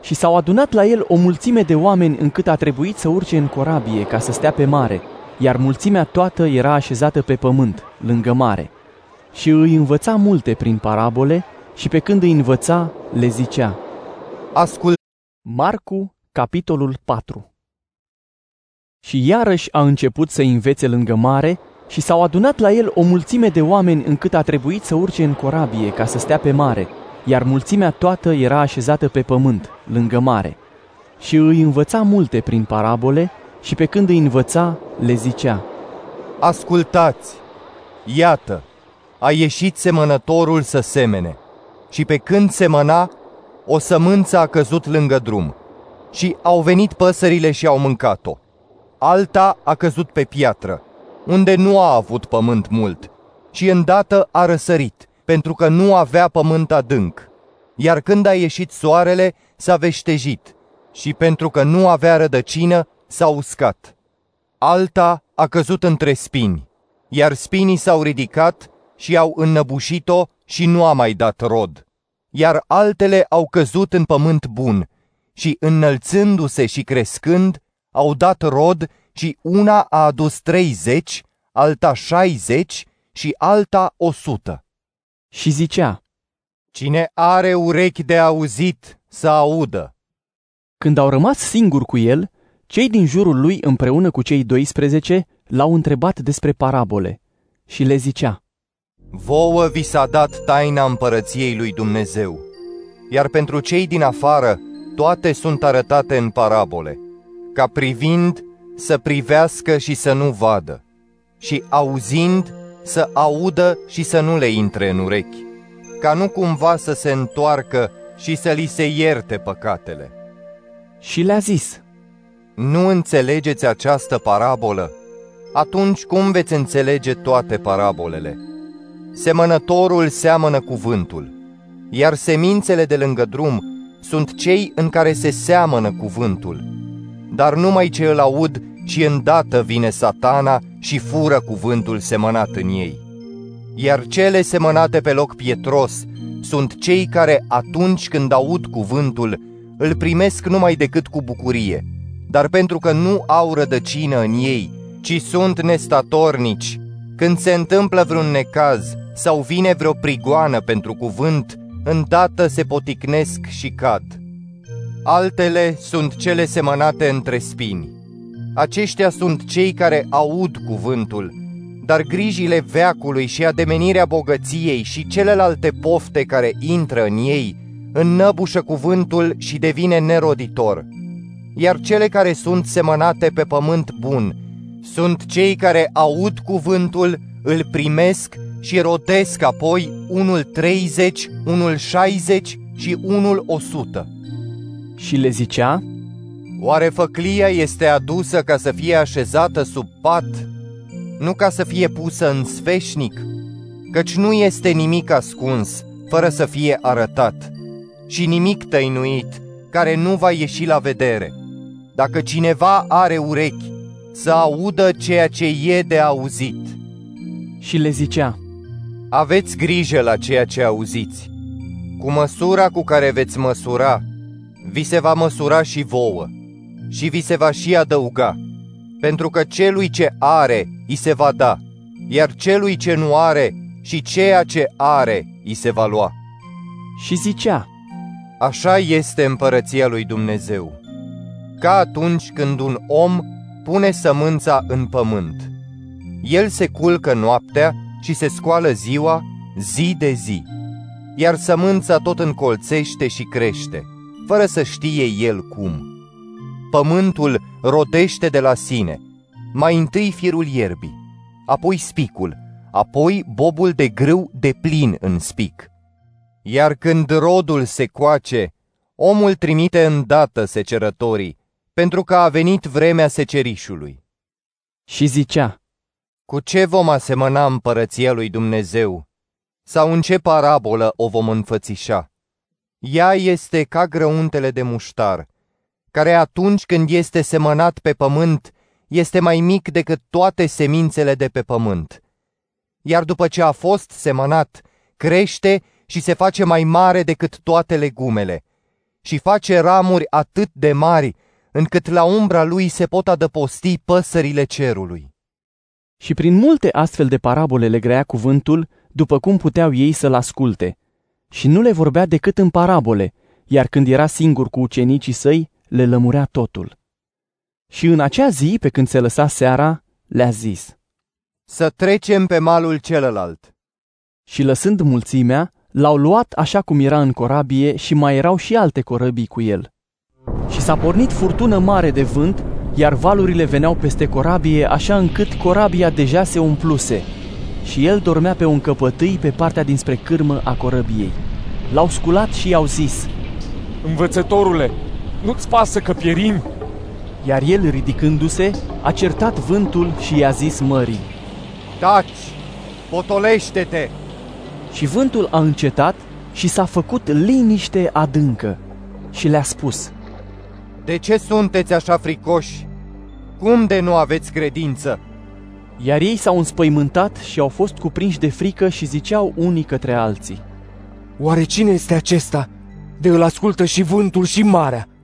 Și s-au adunat la el o mulțime de oameni încât a trebuit să urce în corabie ca să stea pe mare, iar mulțimea toată era așezată pe pământ, lângă mare. Și îi învăța multe prin parabole și pe când îi învăța, le zicea. Ascult. Marcu, capitolul 4. Și iarăși a început să învețe lângă mare și s-au adunat la el o mulțime de oameni încât a trebuit să urce în corabie ca să stea pe mare, iar mulțimea toată era așezată pe pământ, lângă mare. Și îi învăța multe prin parabole și pe când îi învăța, le zicea. Ascultați! Iată, a ieșit semănătorul să semene. Și pe când semăna, o sămânță a căzut lângă drum. Și au venit păsările și au mâncat-o. Alta a căzut pe piatră, unde nu a avut pământ mult. Și îndată a răsărit, pentru că nu avea pământ adânc. Iar când a ieșit soarele, s-a veștejit. Și pentru că nu avea rădăcină, s-a uscat. Alta a căzut între spini, iar spinii s-au ridicat și au înnăbușit-o și nu a mai dat rod. Iar altele au căzut în pământ bun și, înălțându-se și crescând, au dat rod și una a adus 30, alta 60 și alta 100. Și zicea. Cine are urechi de auzit, să audă. Când au rămas singuri cu el, cei din jurul lui împreună cu cei 12 l-au întrebat despre parabole și le zicea. Vouă vi s-a dat taina împărăției lui Dumnezeu, iar pentru cei din afară toate sunt arătate în parabole, ca privind să privească și să nu vadă, și auzind să audă și să nu le intre în urechi, ca nu cumva să se întoarcă și să li se ierte păcatele. Și le-a zis. Nu înțelegeți această parabolă? Atunci cum veți înțelege toate parabolele? Semănătorul seamănă cuvântul, iar semințele de lângă drum sunt cei în care se seamănă cuvântul. Dar numai ce îl aud și îndată vine Satana și fură cuvântul semănat în ei. Iar cele semănate pe loc pietros sunt cei care atunci când aud cuvântul îl primesc numai decât cu bucurie, dar pentru că nu au rădăcină în ei, ci sunt nestatornici, când se întâmplă vreun necaz sau vine vreo prigoană pentru cuvânt, îndată se poticnesc și cad. Altele sunt cele semănate între spini. Aceștia sunt cei care aud cuvântul, dar grijile veacului și ademenirea bogăției și celelalte pofte care intră în ei înnăbușă cuvântul și devine neroditor. Iar cele care sunt semănate pe pământ bun sunt cei care aud cuvântul, îl primesc și rodesc apoi unul 30, unul 60 și unul 100. Și le zicea. Oare făclia este adusă ca să fie așezată sub pat, nu ca să fie pusă în sfeșnic? Căci nu este nimic ascuns, fără să fie arătat, și nimic tăinuit, care nu va ieși la vedere. Dacă cineva are urechi, să audă ceea ce e de auzit. Și le zicea. Aveți grijă la ceea ce auziți. Cu măsura cu care veți măsura, vi se va măsura și vouă, și vi se va și adăuga, pentru că celui ce are, îi se va da, iar celui ce nu are, și ceea ce are, îi se va lua. Și zicea. Așa este împărăția lui Dumnezeu, ca atunci când un om pune sămânța în pământ. El se culcă noaptea și se scoală ziua, zi de zi, iar sămânța tot încolțește și crește, fără să știe el cum. Pământul rodește de la sine, mai întâi firul ierbii, apoi spicul, apoi bobul de grâu de plin în spic. Iar când rodul se coace, omul trimite îndată secerătorii, pentru că a venit vremea secerișului. Și zicea. Cu ce vom asemăna împărăția lui Dumnezeu? Sau în ce parabolă o vom înfățișa? Ea este ca grăuntele de muștar, care atunci când este semănat pe pământ, este mai mic decât toate semințele de pe pământ. Iar după ce a fost semănat, crește și se face mai mare decât toate legumele și face ramuri atât de mari, încât la umbra lui se pot adăposti păsările cerului. Și prin multe astfel de parabole le grăia cuvântul, după cum puteau ei să-l asculte. Și nu le vorbea decât în parabole, iar când era singur cu ucenicii săi, le lămurea totul. Și în acea zi, pe când se lăsa seara, le-a zis: Să trecem pe malul celălalt. Și lăsând mulțimea, l-au luat așa cum era în corabie și mai erau și alte corăbii cu el. Și s-a pornit furtună mare de vânt, iar valurile veneau peste corabie așa încât corabia deja se umpluse. Și el dormea pe un căpătâi pe partea dinspre cârmă a corăbiei. L-au sculat și i-au zis: Învățătorule, nu-ți pasă că pierim? Iar el, ridicându-se, a certat vântul și i-a zis mării: Taci, potolește-te! Și vântul a încetat și s-a făcut liniște adâncă. Și le-a spus: De ce sunteți așa fricoși? Cum de nu aveți credință? Iar ei s-au înspăimântat și au fost cuprinși de frică și ziceau unii către alții: Oare cine este acesta? De îl ascultă și vântul și marea.